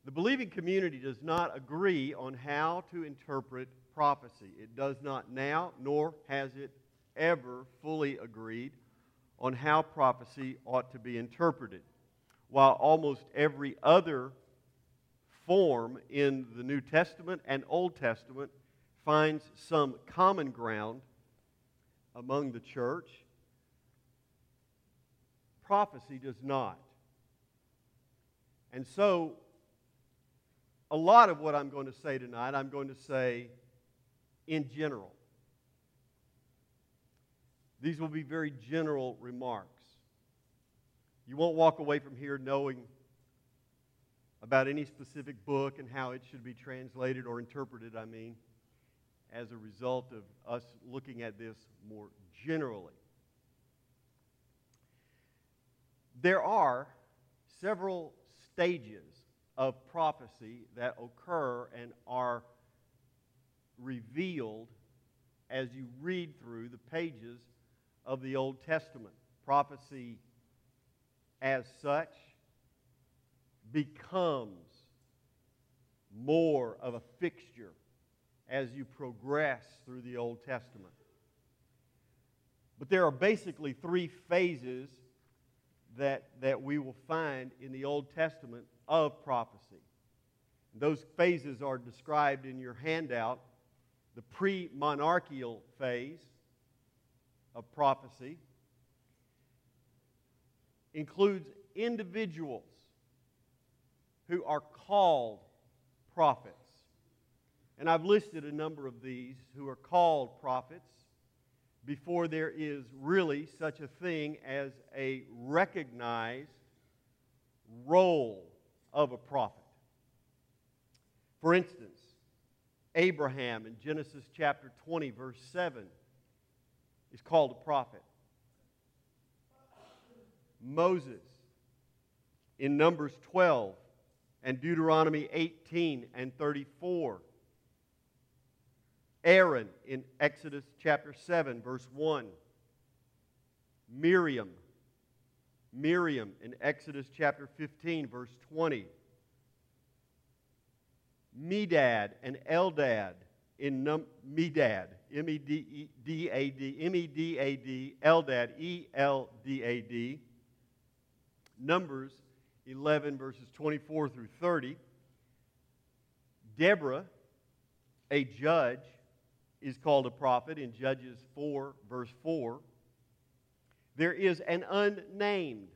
The believing community does not agree on how to interpret prophecy. It does not now, nor has it ever fully agreed on how prophecy ought to be interpreted. While almost every other form in the New Testament and Old Testament finds some common ground among the church, prophecy does not. And so, a lot of what I'm going to say tonight, I'm going to say in general. These will be very general remarks. You won't walk away from here knowing about any specific book and how it should be translated or interpreted, as a result of us looking at this more generally. There are several stages of prophecy that occur and are revealed as you read through the pages of the Old Testament. Prophecy as such becomes more of a fixture as you progress through the Old Testament. But there are basically three phases that we will find in the Old Testament of prophecy. Those phases are described in your handout. The pre-monarchical phase of prophecy includes individuals who are called prophets. And I've listed a number of these who are called prophets before there is really such a thing as a recognized role of a prophet. For instance, Abraham in Genesis chapter 20, verse 7 is called a prophet. Moses in Numbers 12 and Deuteronomy 18 and 34. Aaron in Exodus chapter 7, verse 1. Miriam in Exodus chapter 15, verse 20. Medad and Eldad in Medad, M-E-D-A-D, Eldad, E-L-D-A-D. Numbers 11, verses 24 through 30. Deborah, a judge, is called a prophet in Judges 4, verse 4. There is an unnamed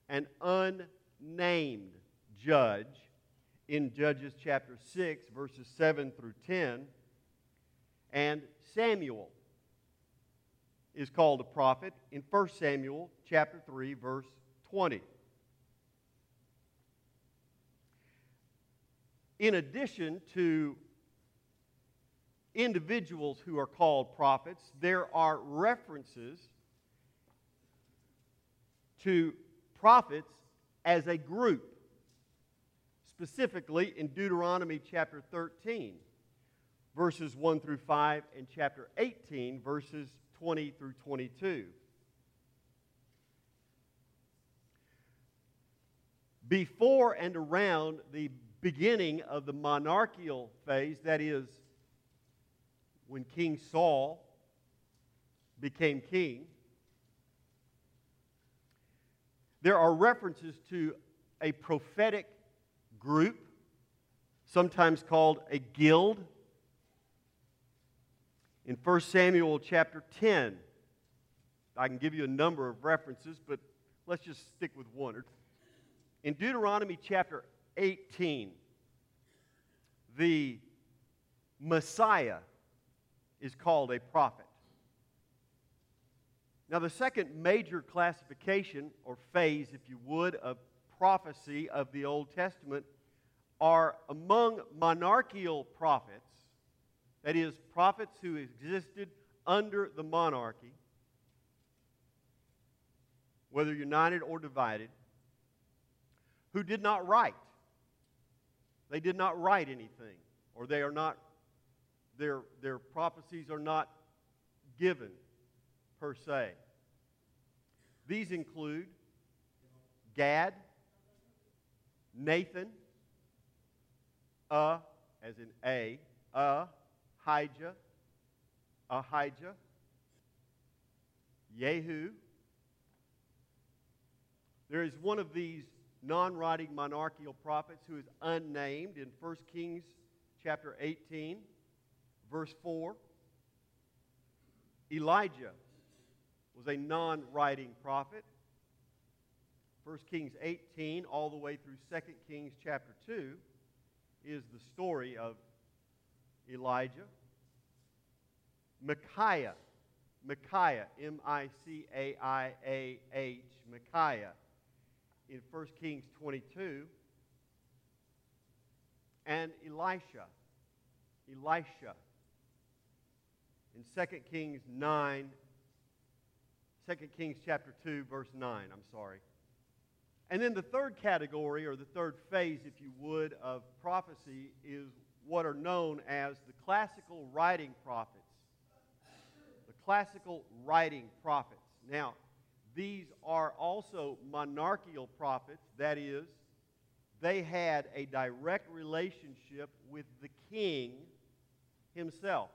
judge in Judges chapter 6, verses 7 through 10. And Samuel is called a prophet in 1 Samuel chapter 3, verse 20. In addition to individuals who are called prophets, there are references to prophets as a group, specifically in Deuteronomy chapter 13, verses 1 through 5, and chapter 18, verses 20 through 22. Before and around the beginning of the monarchical phase, that is, when King Saul became king, there are references to a prophetic group, sometimes called a guild. In 1 Samuel chapter 10, I can give you a number of references, but let's just stick with one. In Deuteronomy chapter 18, the Messiah is called a prophet. Now, the second major classification, or phase, if you would, of prophecy of the Old Testament are among monarchical prophets, that is, prophets who existed under the monarchy, whether united or divided, who did not write. They did not write anything, or they are not, their prophecies are not given per se. These include Gad, Nathan, as in Ahijah, Ahijah, Jehu. There is one of these non-writing monarchical prophets who is unnamed in 1 Kings chapter 18, verse 4. Elijah was a non-writing prophet. 1 Kings 18 all the way through 2 Kings chapter 2 is the story of Elijah. Micaiah, M-I-C-A-I-A-H, Micaiah in 1 Kings 22. And Elisha in 2 Kings 9, 2 Kings chapter 2, verse 9, I'm sorry. And then the third category, or the third phase, if you would, of prophecy is what are known as the classical writing prophets. The classical writing prophets. Now, these are also monarchical prophets. That is, they had a direct relationship with the king himself.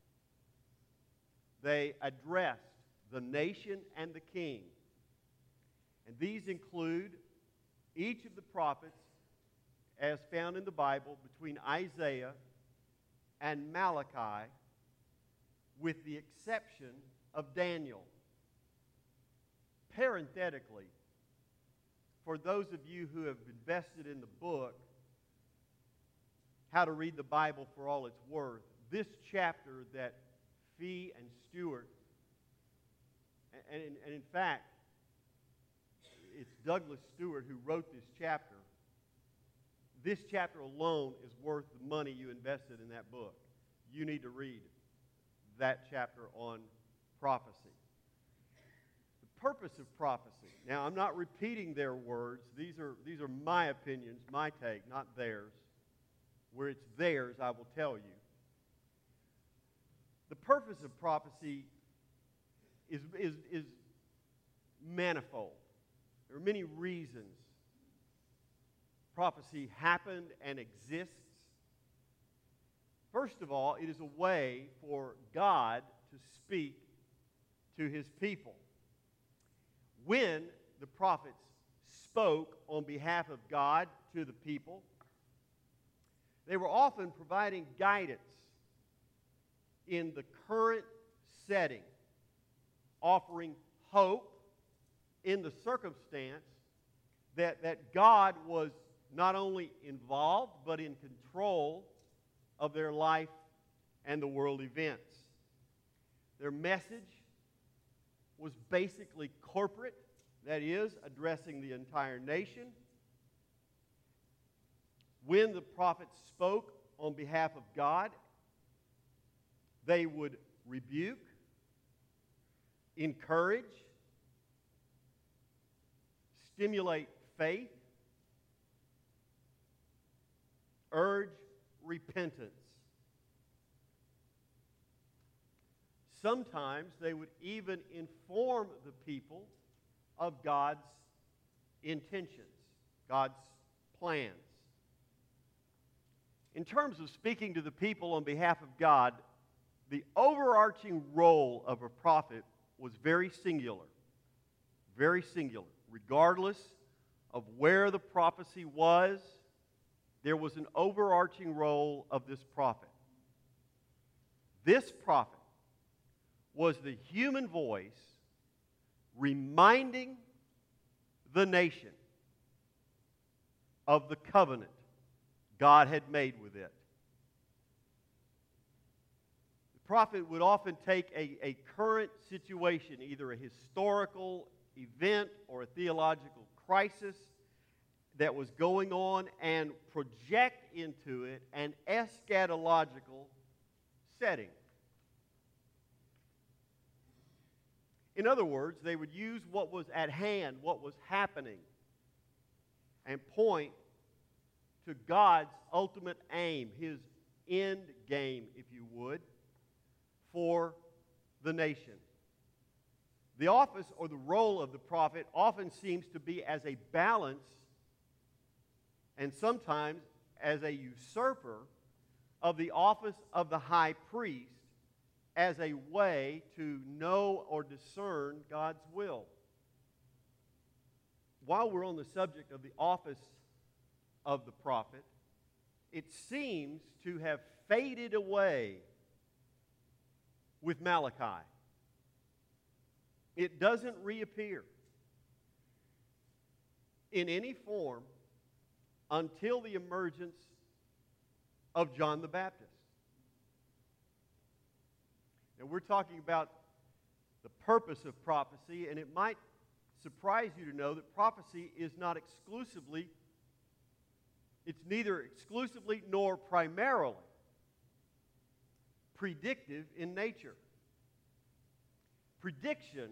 They addressed the nation and the king. And these include each of the prophets as found in the Bible between Isaiah and Malachi, with the exception of Daniel. Parenthetically, for those of you who have invested in the book, How to Read the Bible for All It's Worth, this chapter that Fee and Stewart, and in fact, it's Douglas Stewart who wrote this chapter. This chapter alone is worth the money you invested in that book. You need to read that chapter on prophecy. The purpose of prophecy. Now, I'm not repeating their words. These are my opinions, my take, not theirs. Where it's theirs, I will tell you. The purpose of prophecy is manifold. There are many reasons prophecy happened and exists. First of all, it is a way for God to speak to His people. When the prophets spoke on behalf of God to the people, they were often providing guidance in the current setting, offering hope in the circumstance that God was not only involved, but in control of their life and the world events. Their message was basically corporate, that is, addressing the entire nation. When the prophets spoke on behalf of God, they would rebuke, encourage, stimulate faith, urge repentance. Sometimes they would even inform the people of God's intentions, God's plans. In terms of speaking to the people on behalf of God, the overarching role of a prophet was very singular. Very singular. Regardless of where the prophecy was, there was an overarching role of this prophet. This prophet was the human voice reminding the nation of the covenant God had made with it. The prophet would often take a current situation, either a historical event or a theological crisis that was going on, and project into it an eschatological setting. In other words, they would use what was at hand, what was happening, and point to God's ultimate aim, His end game, if you would, for the nation. The office or the role of the prophet often seems to be as a balance and sometimes as a usurper of the office of the high priest as a way to know or discern God's will. While we're on the subject of the office of the prophet, it seems to have faded away with Malachi. It doesn't reappear in any form until the emergence of John the Baptist. And we're talking about the purpose of prophecy, and it might surprise you to know that prophecy is not exclusively, it's neither exclusively nor primarily predictive in nature. Prediction,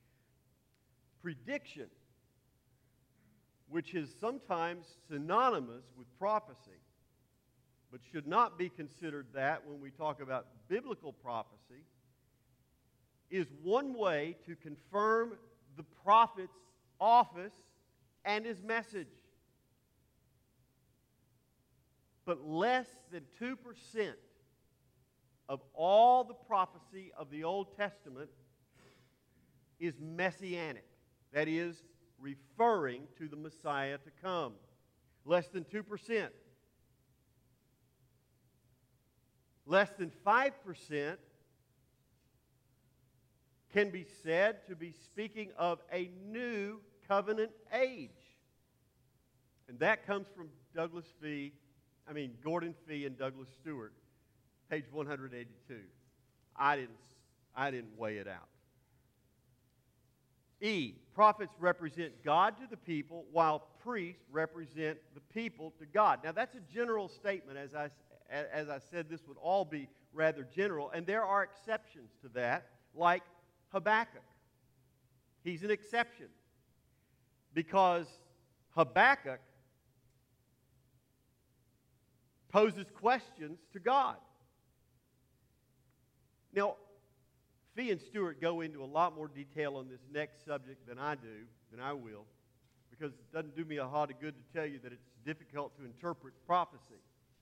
which is sometimes synonymous with prophecy, but should not be considered that when we talk about biblical prophecy, is one way to confirm the prophet's office and his message. But less than 2% of all the prophecy of the Old Testament is messianic. That is, referring to the Messiah to come. Less than 2%. Less than 5% can be said to be speaking of a new covenant age. And that comes from Gordon Fee and Douglas Stewart, page 182. I didn't weigh it out. E, prophets represent God to the people, while priests represent the people to God. Now that's a general statement. As I said, this would all be rather general, and there are exceptions to that, like Habakkuk. He's an exception because Habakkuk poses questions to God. Now, Fee and Stewart go into a lot more detail on this next subject than I will, because it doesn't do me a lot of good to tell you that it's difficult to interpret prophecy.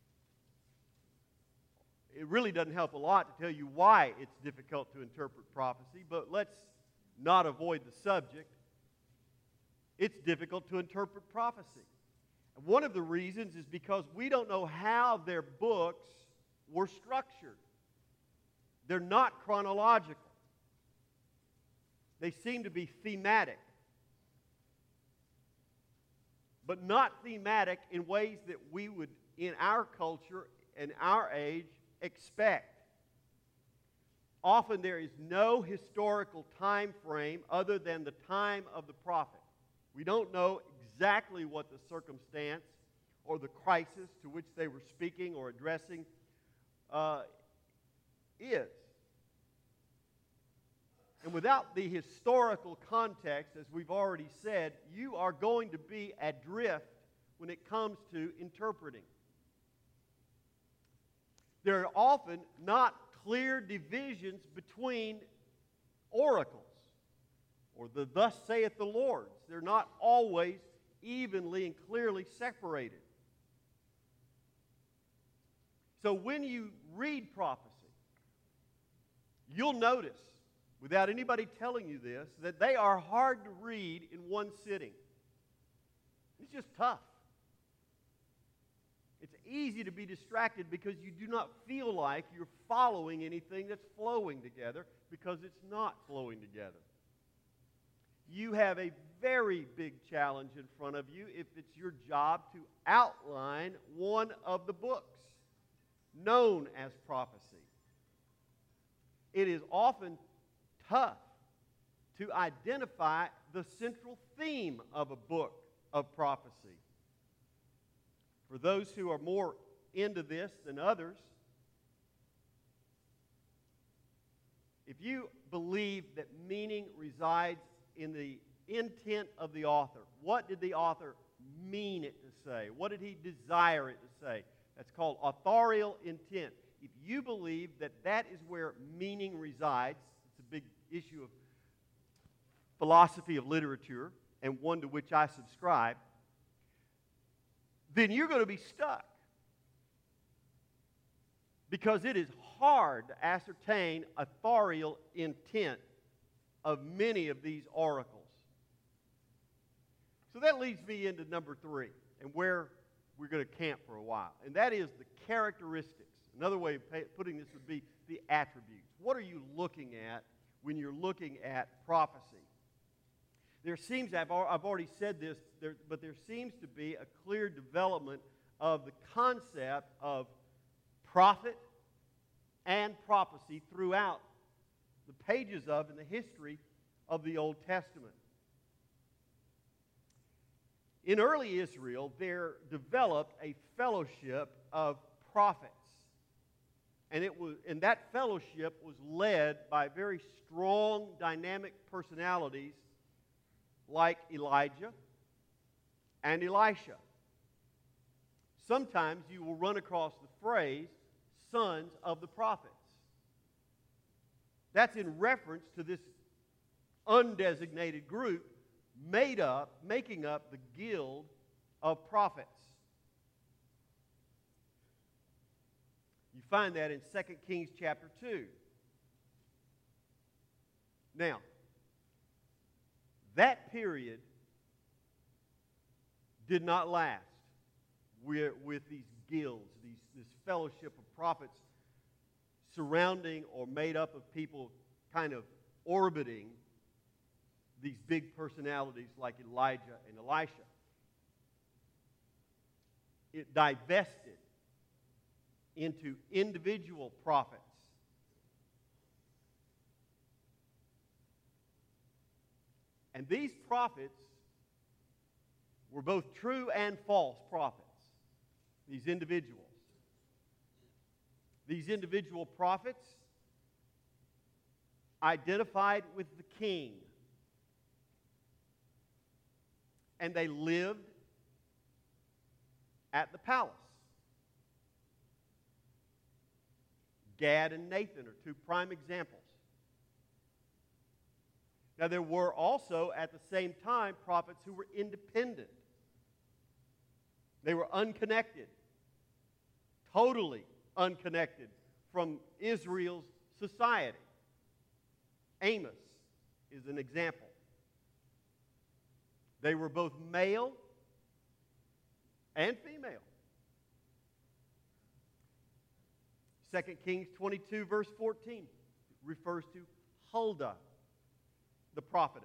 It really doesn't help a lot to tell you why it's difficult to interpret prophecy, but let's not avoid the subject. It's difficult to interpret prophecy. And one of the reasons is because we don't know how their books were structured. They're not chronological. They seem to be thematic, but not thematic in ways that we would, in our culture and our age, expect. Often there is no historical time frame other than the time of the prophet. We don't know exactly what the circumstance or the crisis to which they were speaking or addressing is. And without the historical context, as we've already said, you are going to be adrift when it comes to interpreting. There are often not clear divisions between oracles or the thus saith the Lord. They're not always evenly and clearly separated. So when you read prophecy, you'll notice, without anybody telling you this, that they are hard to read in one sitting. It's just tough. It's easy to be distracted because you do not feel like you're following anything that's flowing together, because it's not flowing together. You have a very big challenge in front of you if it's your job to outline one of the books known as prophecy. It is often tough to identify the central theme of a book of prophecy. For those who are more into this than others, if you believe that meaning resides in the intent of the author, what did the author mean it to say? What did he desire it to say? That's called authorial intent. If you believe that that is where meaning resides, it's a big issue of philosophy of literature, and one to which I subscribe, then you're going to be stuck. because it is hard to ascertain authorial intent of many of these oracles. So that leads me into number 3, and where we're going to camp for a while, and that is the characteristics. Another way of putting this would be the attributes. What are you looking at when you're looking at prophecy? There seems, I've already said this, but there seems to be a clear development of the concept of prophet and prophecy throughout the pages of and the history of the Old Testament. In early Israel, there developed a fellowship of prophets. And that fellowship was led by very strong, dynamic personalities like Elijah and Elisha. Sometimes you will run across the phrase, sons of the prophets. That's in reference to this undesignated group making up the guild of prophets. You find that in 2 Kings chapter 2. Now, that period did not last with these guilds, this fellowship of prophets surrounding or made up of people kind of orbiting these big personalities like Elijah and Elisha. It divested into individual prophets. And these prophets were both true and false prophets, these individuals. These individual prophets identified with the king. And they lived at the palace. Gad and Nathan are two prime examples. Now, there were also, at the same time, prophets who were independent. They were unconnected, totally unconnected from Israel's society. Amos is an example. They were both male and female. 2 Kings 22, verse 14, refers to Huldah, the prophetess.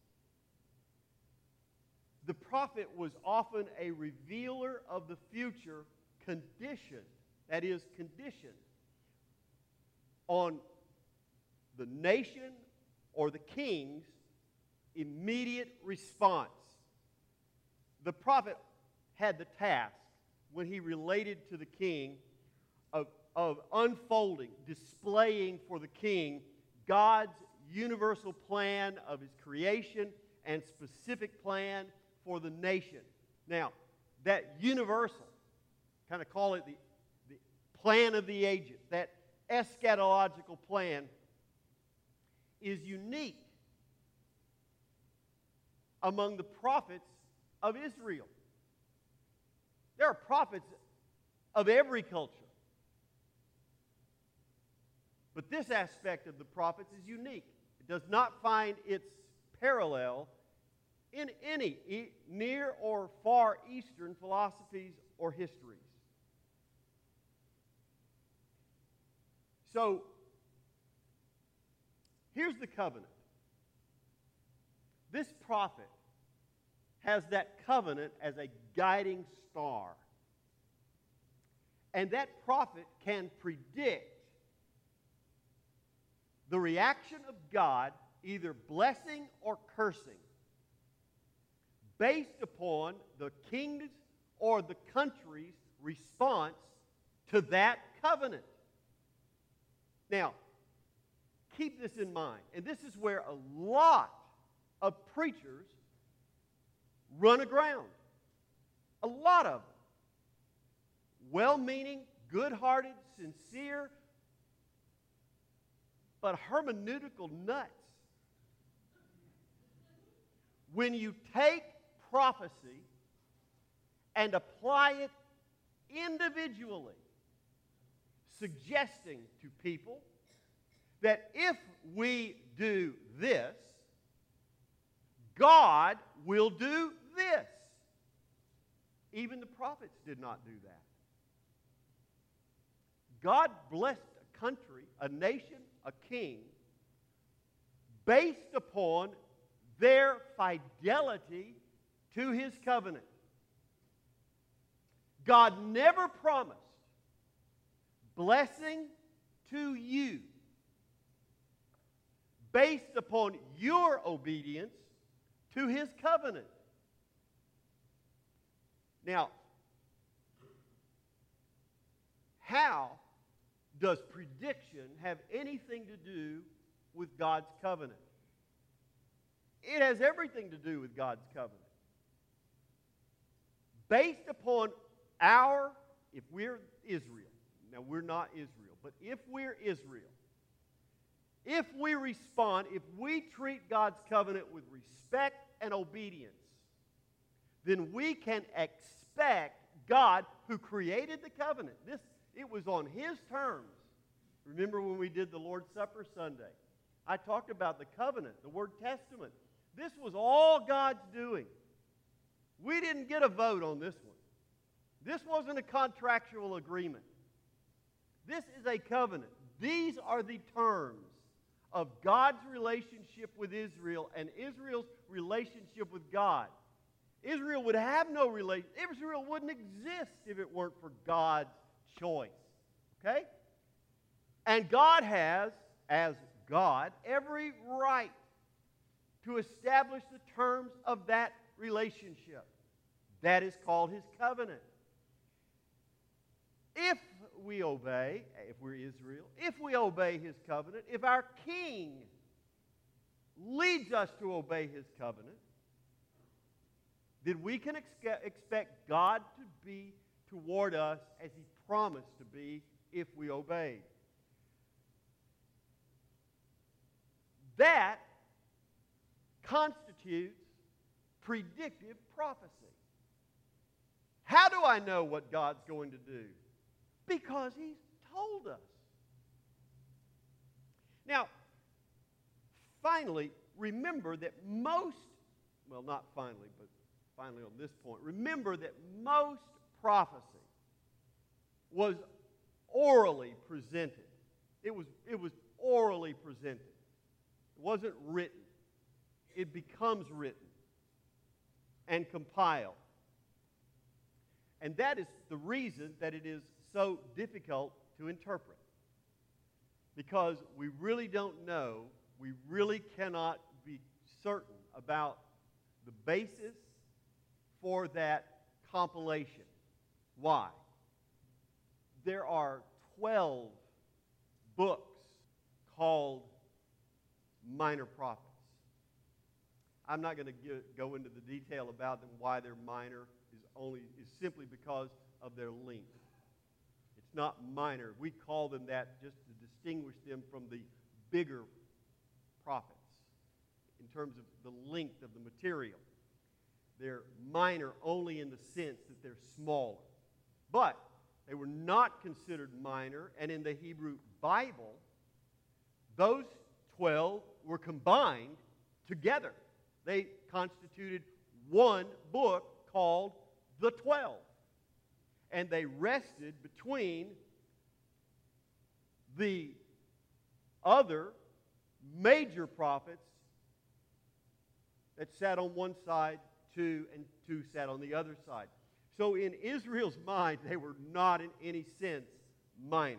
The prophet was often a revealer of the future conditioned, that is, conditioned on the nation or the king's immediate response. The prophet had the task, when he related to the king, of unfolding, displaying for the king God's universal plan of his creation and specific plan for the nation. Now, that universal, kind of call it the plan of the ages, that eschatological plan, is unique among the prophets of Israel. There are prophets of every culture. But this aspect of the prophets is unique. It does not find its parallel in any near or far Eastern philosophies or histories. So, here's the covenant. This prophet has that covenant as a guiding star. And that prophet can predict the reaction of God, either blessing or cursing, based upon the king's or the country's response to that covenant. Now, keep this in mind, and this is where a lot of preachers run aground. A lot of them. Well-meaning, good-hearted, sincere, but hermeneutical nuts. When you take prophecy and apply it individually, suggesting to people that if we do this, God will do this. Even the prophets did not do that. God blessed a country, a nation, a king, based upon their fidelity to His covenant. God never promised blessing to you based upon your obedience to His covenant. Now, how does prediction have anything to do with God's covenant? It has everything to do with God's covenant. Based upon if we're Israel, now we're not Israel, but if we're Israel, if we respond, if we treat God's covenant with respect and obedience, then we can expect God, who created the covenant. It was on His terms. Remember when we did the Lord's Supper Sunday? I talked about the covenant, the word testament. This was all God's doing. We didn't get a vote on this one. This wasn't a contractual agreement. This is a covenant. These are the terms of God's relationship with Israel and Israel's relationship with God. Israel would have no relation. Israel wouldn't exist if it weren't for God's choice. Okay? And God has, as God, every right to establish the terms of that relationship. That is called His covenant. If we obey, if we're Israel, if we obey His covenant, if our King leads us to obey His covenant, then we can expect God to be toward us as He promised to be if we obey. That constitutes predictive prophecy. How do I know what God's going to do? Because He's told us. Now, finally, remember that most, well, not finally, but finally on this point, remember that most prophecy was orally presented. It was orally presented. It wasn't written. It becomes written and compiled. And that is the reason that it is so difficult to interpret. Because we really don't know, we really cannot be certain about the basis for that compilation. Why? There are 12 books called minor prophets. I'm not going to go into the detail about them, why they're minor is simply because of their length. It's not minor. We call them that just to distinguish them from the bigger prophets in terms of the length of the material. They're minor only in the sense that they're smaller. But they were not considered minor, and in the Hebrew Bible, those 12 were combined together. They constituted one book called the 12. And they rested between the other major prophets that sat on one side, two, and two sat on the other side. So in Israel's mind, they were not in any sense minor.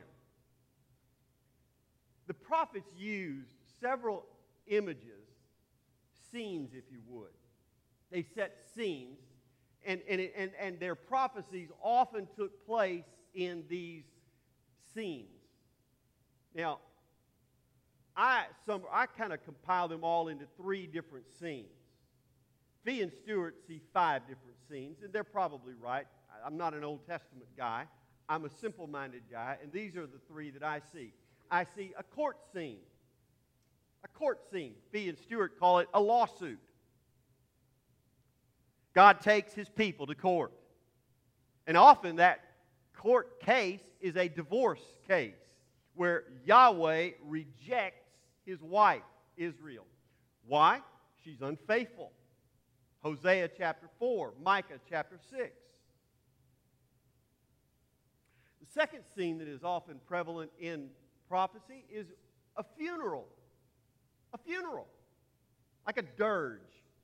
The prophets used several images, scenes if you would. They set scenes, and their prophecies often took place in these scenes. Now, I kind of compile them all into 3 different scenes. Fee and Stewart see 5 different scenes, and they're probably right. I'm not an Old Testament guy. I'm a simple-minded guy, and these are the 3 that I see. I see a court scene. A court scene. Fee and Stewart call it a lawsuit. God takes His people to court. And often that court case is a divorce case where Yahweh rejects his wife, Israel. Why? She's unfaithful. Hosea chapter 4, Micah chapter 6. The second scene that is often prevalent in prophecy is a funeral. A funeral. Like a dirge.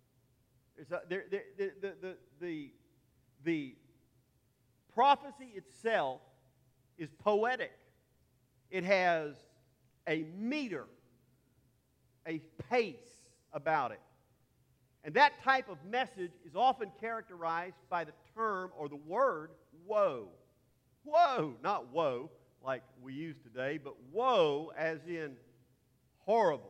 The prophecy itself is poetic. It has a meter, a pace about it. And that type of message is often characterized by the term or the word woe. Woe, not woe like we use today, but woe as in horrible.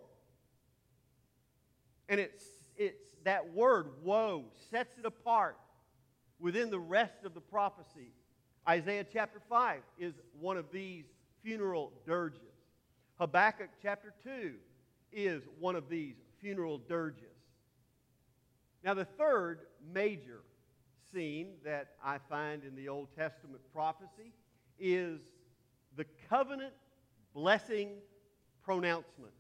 And it's that word woe sets it apart within the rest of the prophecy. Isaiah chapter 5 is one of these funeral dirges. Habakkuk chapter 2 is one of these funeral dirges. Now, the third major scene that I find in the Old Testament prophecy is the covenant blessing pronouncement.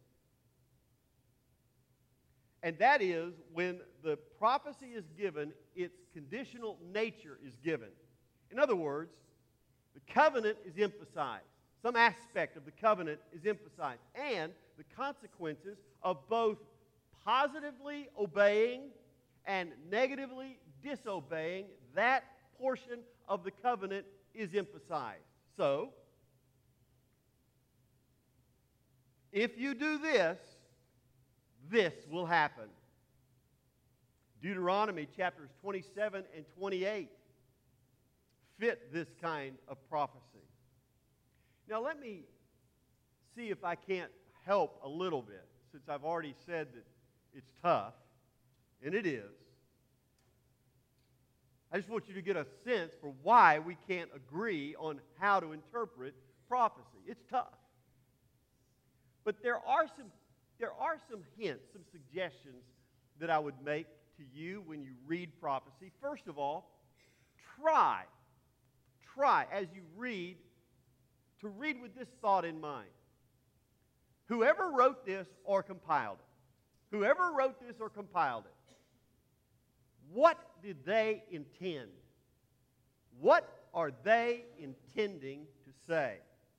And that is when the prophecy is given, its conditional nature is given. In other words, the covenant is emphasized. Some aspect of the covenant is emphasized. And the consequences of both positively obeying and negatively disobeying that portion of the covenant is emphasized. So, if you do this, this will happen. Deuteronomy chapters 27 and 28 fit this kind of prophecy. Now let me see if I can't help a little bit, since I've already said that it's tough, and it is. I just want you to get a sense for why we can't agree on how to interpret prophecy. It's tough. But there are some hints, some suggestions that I would make to you when you read prophecy. First of all, try as you read to read with this thought in mind. Whoever wrote this or compiled it, what did they intend? What are they intending to say?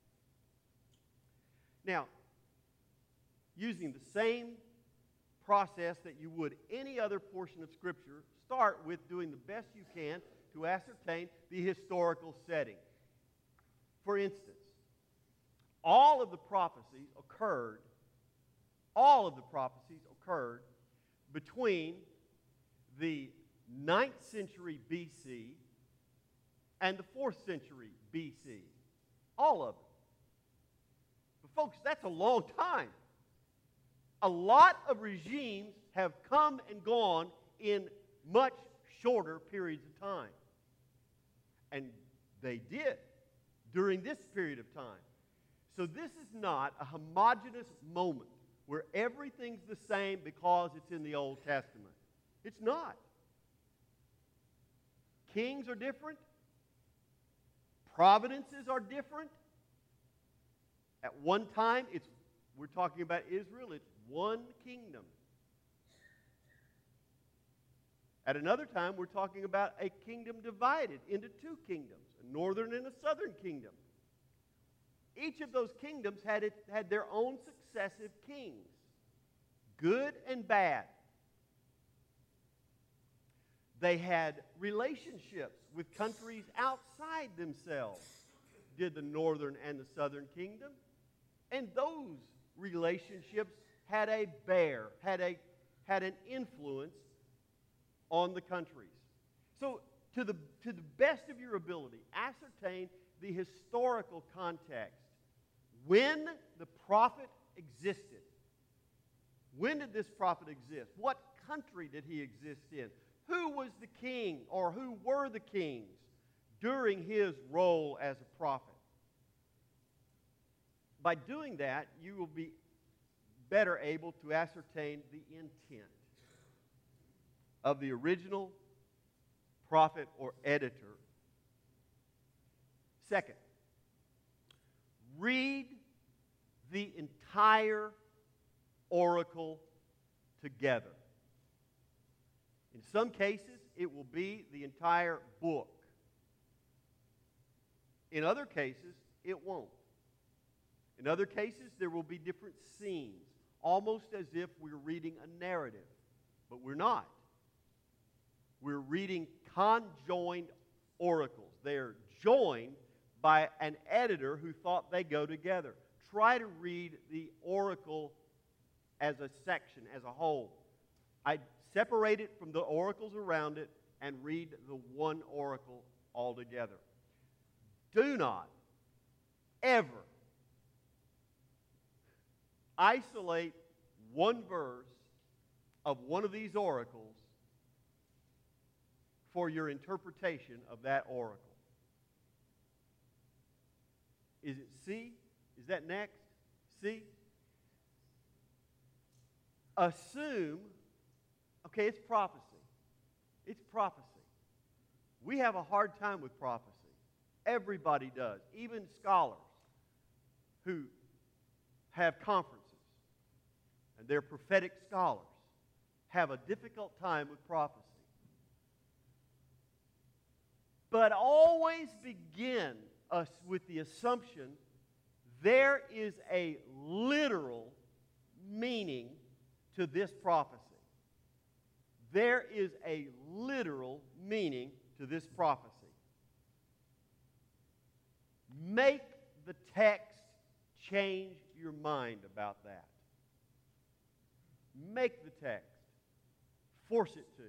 Now, using the same process that you would any other portion of Scripture, start with doing the best you can to ascertain the historical setting. For instance, all of the prophecies occurred between the 9th century BC and the 4th century BC. All of it. But folks, that's a long time. A lot of regimes have come and gone in much shorter periods of time. And they did during this period of time. So this is not a homogeneous moment where everything's the same because it's in the Old Testament. It's not. Kings are different. Providences are different. At one time, we're talking about Israel, it's one kingdom. At another time, we're talking about a kingdom divided into two kingdoms, a northern and a southern kingdom. Each of those kingdoms had their own successive kings, good and bad. They had relationships with countries outside themselves, did the northern and the southern kingdom. And those relationships had an influence on the countries. So, to the best of your ability, ascertain the historical context. When the prophet existed. When did this prophet exist? What country did he exist in? Who was the king or who were the kings during his role as a prophet? By doing that, you will be better able to ascertain the intent of the original prophet or editor. Second, read the entire oracle together. In some cases, it will be the entire book. In other cases, it won't. In other cases, there will be different scenes, almost as if we're reading a narrative, but we're not. We're reading conjoined oracles. They're joined by an editor who thought they go together. Try to read the oracle as a section, as a whole. I separate it from the oracles around it and read the one oracle altogether. Do not ever isolate one verse of one of these oracles for your interpretation of that oracle. Is it C? Is that next? C? Assume, okay, it's prophecy. It's prophecy. We have a hard time with prophecy. Everybody does. Even scholars who have conferences, and they're prophetic scholars, have a difficult time with prophecy. But always begin us with the assumption there is a literal meaning to this prophecy. There is a literal meaning to this prophecy. Make the text change your mind about that. Make the text. Force it to.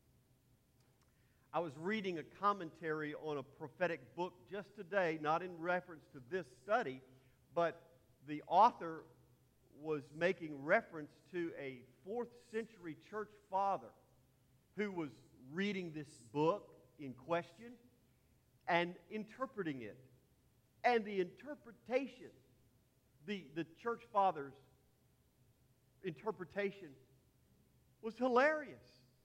I was reading a commentary on a prophetic book just today, not in reference to this study, but the author was making reference to a 4th century church father who was reading this book in question and interpreting it. And the interpretation, the church father's interpretation was hilarious.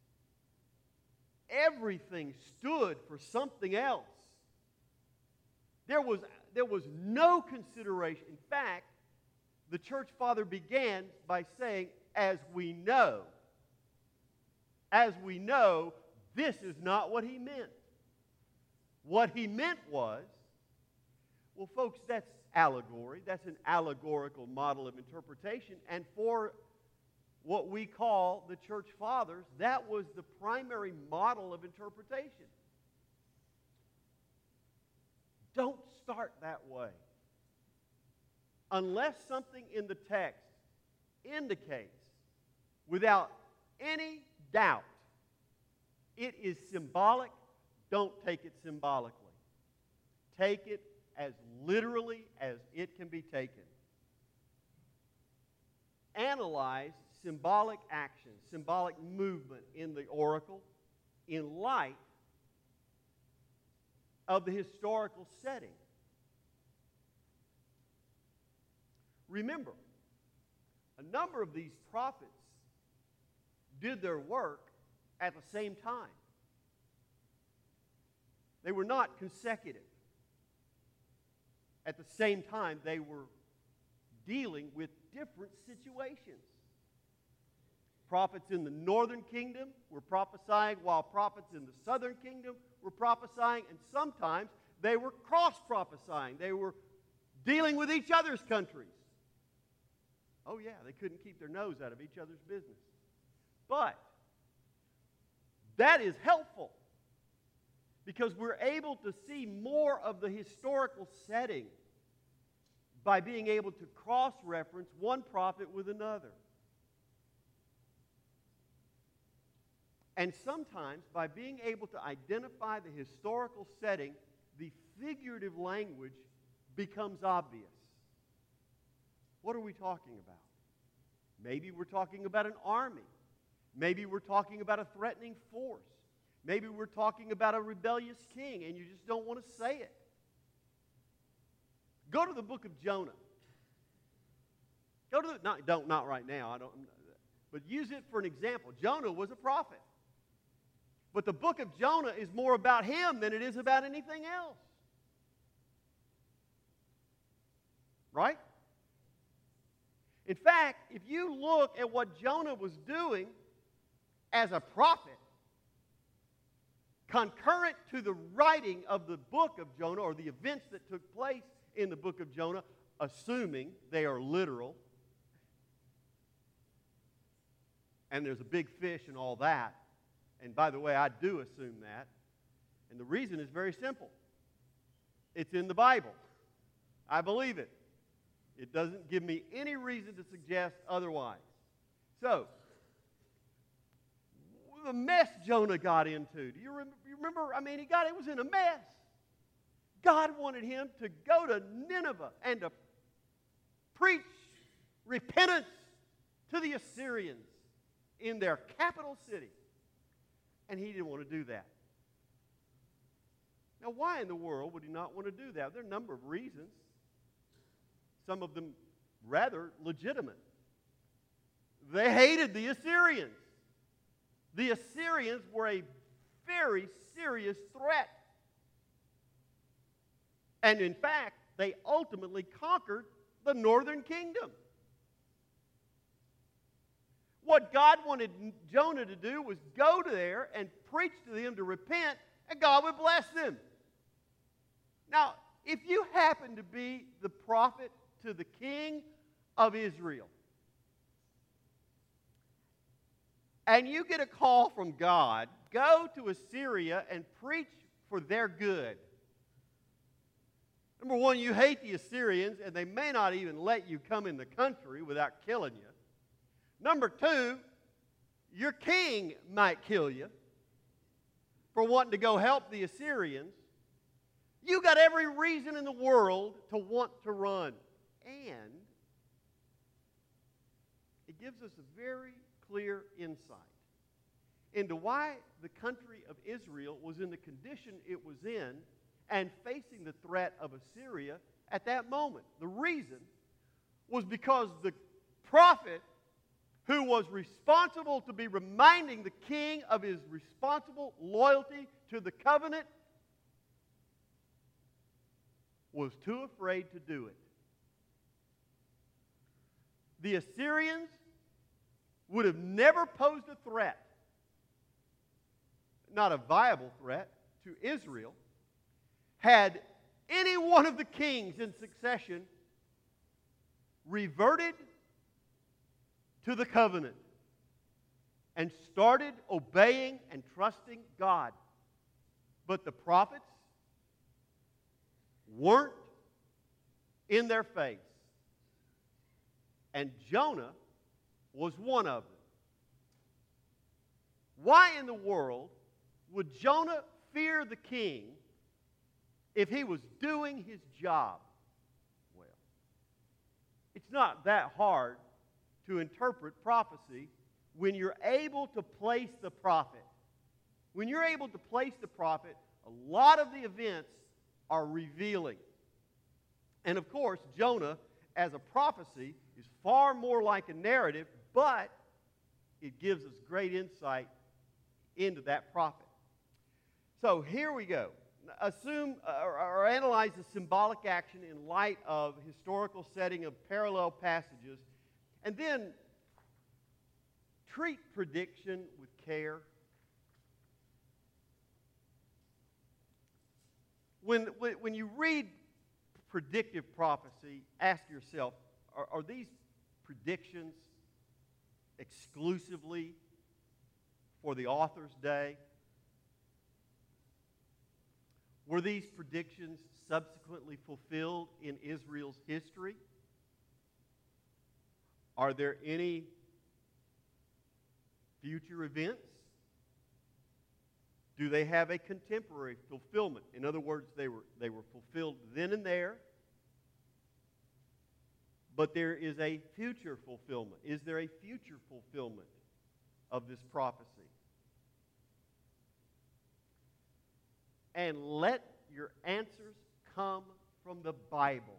Everything stood for something else. There was no consideration. In fact, the church father began by saying, as we know, this is not what he meant. What he meant was, well, folks, that's allegory. That's an allegorical model of interpretation. And for what we call the church fathers, that was the primary model of interpretation. Don't start that way. Unless something in the text indicates, without any doubt, it is symbolic, don't take it symbolically. Take it as literally as it can be taken. Analyze symbolic action, symbolic movement in the oracle in light of the historical setting. Remember, a number of these prophets did their work at the same time. They were not consecutive. At the same time, they were dealing with different situations. Prophets in the northern kingdom were prophesying while prophets in the southern kingdom were prophesying, and sometimes they were cross-prophesying. They were dealing with each other's countries. Oh yeah, they couldn't keep their nose out of each other's business. But that is helpful because we're able to see more of the historical setting by being able to cross-reference one prophet with another. And sometimes, by being able to identify the historical setting, the figurative language becomes obvious. What are we talking about? Maybe we're talking about an army. Maybe we're talking about a threatening force. Maybe we're talking about a rebellious king, and you just don't want to say it. Go to the book of Jonah. Not right now. But use it for an example. Jonah was a prophet. But the book of Jonah is more about him than it is about anything else. In fact, if you look at what Jonah was doing as a prophet, concurrent to the writing of the book of Jonah, or the events that took place in the book of Jonah, assuming they are literal, and there's a big fish and all that, and by the way, I do assume that, and the reason is very simple. It's in the Bible. I believe it. It doesn't give me any reason to suggest otherwise. So, the mess Jonah got into. Do you remember? I mean, it was in a mess. God wanted him to go to Nineveh and to preach repentance to the Assyrians in their capital city. And he didn't want to do that. Now, why in the world would he not want to do that? There are a number of reasons. Some of them rather legitimate. They hated the Assyrians. The Assyrians were a very serious threat. And in fact, they ultimately conquered the northern kingdom. What God wanted Jonah to do was go there and preach to them to repent, and God would bless them. Now, if you happen to be the prophet to the king of Israel, and you get a call from God, go to Assyria and preach for their good. Number one, you hate the Assyrians, and they may not even let you come in the country without killing you. Number two, your king might kill you for wanting to go help the Assyrians. You got every reason in the world to want to run. And it gives us a very clear insight into why the country of Israel was in the condition it was in and facing the threat of Assyria at that moment. The reason was because the prophet who was responsible to be reminding the king of his responsible loyalty to the covenant was too afraid to do it. The Assyrians would have never posed a threat, not a viable threat, to Israel, had any one of the kings in succession reverted to the covenant and started obeying and trusting God. But the prophets weren't in their faith. And Jonah was one of them. Why in the world would Jonah fear the king if he was doing his job well? It's not that hard to interpret prophecy when you're able to place the prophet. When you're able to place the prophet, a lot of the events are revealing. And of course, Jonah, as a prophecy, is far more like a narrative, but it gives us great insight into that prophet. So here we go. Assume or analyze the symbolic action in light of historical setting of parallel passages, and then treat prediction with care. When you read predictive prophecy, ask yourself, are these predictions exclusively for the author's day? Were these predictions subsequently fulfilled in Israel's history? Are there any future events? Do they have a contemporary fulfillment? In other words, they were fulfilled then and there, but there is a future fulfillment. Is there a future fulfillment of this prophecy? And let your answers come from the Bible,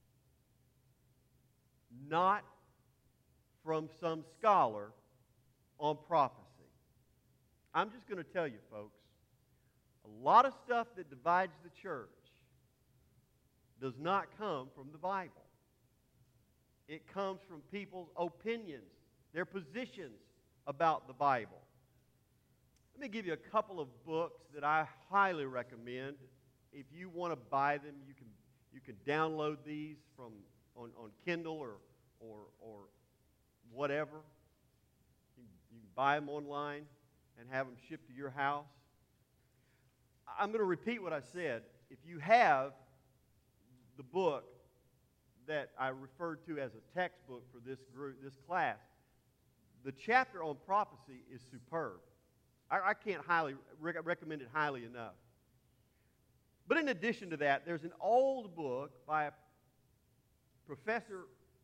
not from some scholar on prophecy. I'm just going to tell you, folks, a lot of stuff that divides the church does not come from the Bible. It comes from people's opinions, their positions about the Bible. Let me give you a couple of books that I highly recommend. If you want to buy them, you can download these from on Kindle or whatever. You can buy them online and have them shipped to your house. I'm going to repeat what I said. If you have the book that I referred to as a textbook for this group, this class, the chapter on prophecy is superb. I can't recommend it highly enough. But in addition to that, there's an old book by a professor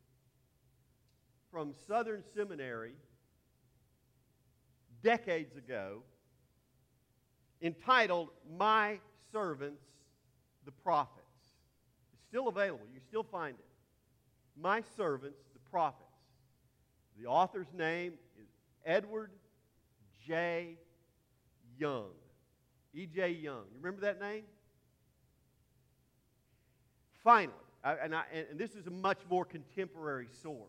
from Southern Seminary decades ago entitled My Servants, the Prophets. It's still available. You still find it. My Servants, the Prophets. The author's name is Edward J. Young. E.J. Young. You remember that name? Finally, and this is a much more contemporary source,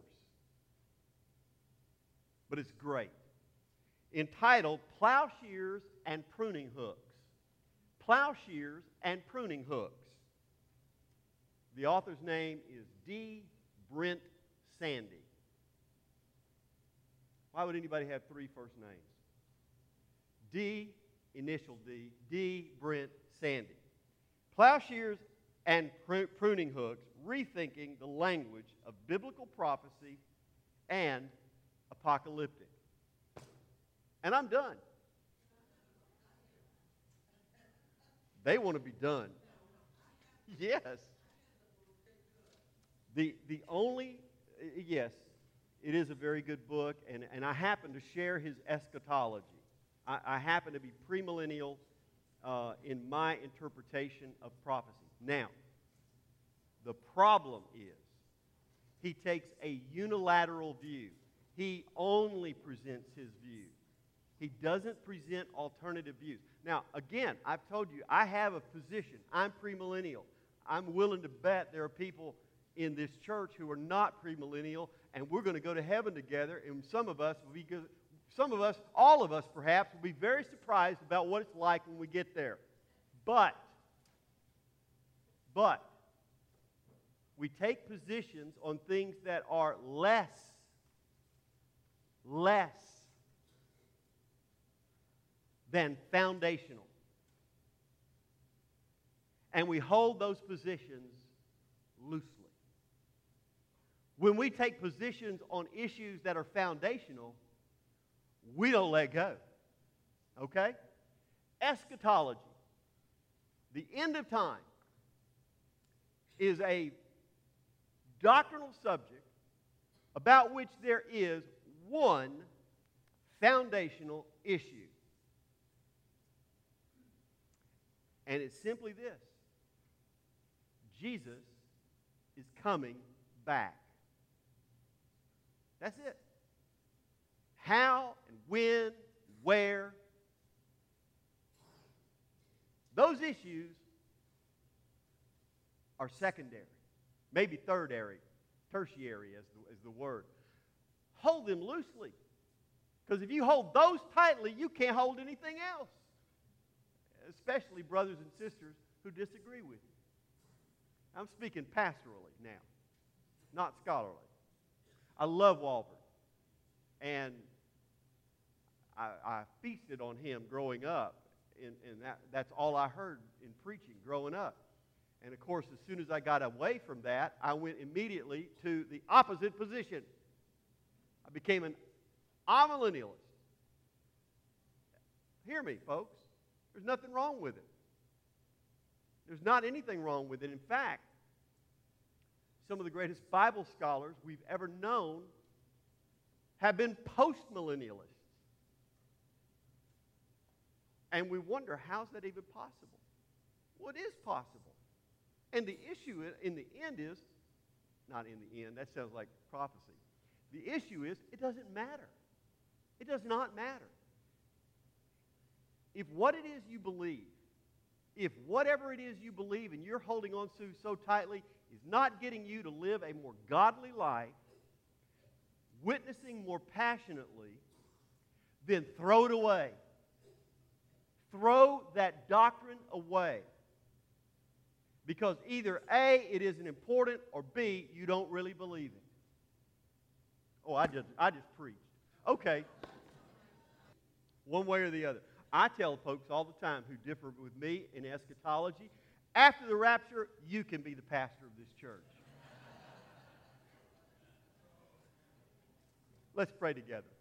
but it's great. Entitled Plowshares and Pruning Hooks. Plowshares and Pruning Hooks. The author's name is D. Brent Sandy. Why would anybody have three first names? D, initial D, D. Brent Sandy. Plowshares and Pruning Hooks, rethinking the language of biblical prophecy and apocalyptic. And I'm done. They want to be done. Yes. The only, yes, it is a very good book, and I happen to share his eschatology. I happen to be premillennial in my interpretation of prophecy. Now, the problem is he takes a unilateral view. He only presents his view. He doesn't present alternative views. Now, again, I've told you, I have a position. I'm premillennial. I'm willing to bet there are people in this church who are not premillennial, and we're going to go to heaven together, and some of us, all of us perhaps, will be very surprised about what it's like when we get there. But, we take positions on things that are less than foundational. And we hold those positions loosely. When we take positions on issues that are foundational, we don't let go. Okay? Eschatology, the end of time, is a doctrinal subject about which there is one foundational issue. And it's simply this: Jesus is coming back. That's it. How and when, where, those issues are secondary, maybe tertiary as the word. Hold them loosely, because if you hold those tightly, you can't hold anything else, especially brothers and sisters who disagree with you. I'm speaking pastorally now, not scholarly. I love Walford, and I feasted on him growing up, and that's all I heard in preaching growing up. And of course, as soon as I got away from that, I went immediately to the opposite position. I became an amillennialist. Hear me, folks. There's nothing wrong with it. There's not anything wrong with it. In fact, some of the greatest Bible scholars we've ever known have been postmillennialists. And we wonder, how's that even possible? Well, it is possible. And the issue in the end is, not in the end, that sounds like prophecy. The issue is, it doesn't matter. It does not matter. If what it is you believe, if whatever it is you believe and you're holding on to so tightly is not getting you to live a more godly life, witnessing more passionately, then throw it away. Throw that doctrine away. Because either A, it isn't important, or B, you don't really believe it. Oh, I just preached. Okay. One way or the other. I tell folks all the time who differ with me in eschatology, after the rapture, you can be the pastor of this church. Let's pray together.